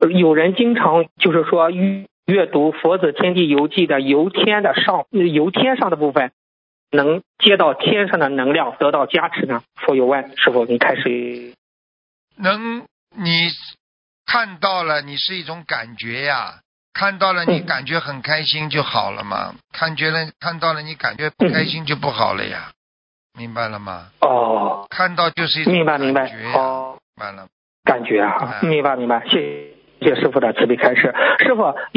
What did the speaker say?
有人经常就是说阅读《佛子天地游记》的游天上的部分，能接到天上的能量，得到加持呢？佛友问师傅，你开始。 你看到了，你是一种感觉呀，看到了你感觉很开心就好了嘛，看到了你感觉不开心就不好了呀，明白了吗？ 哦， 看到就是一种感觉呀， 明白。好， 明白了， 感觉啊，明白，谢谢师傅的慈悲开示。师傅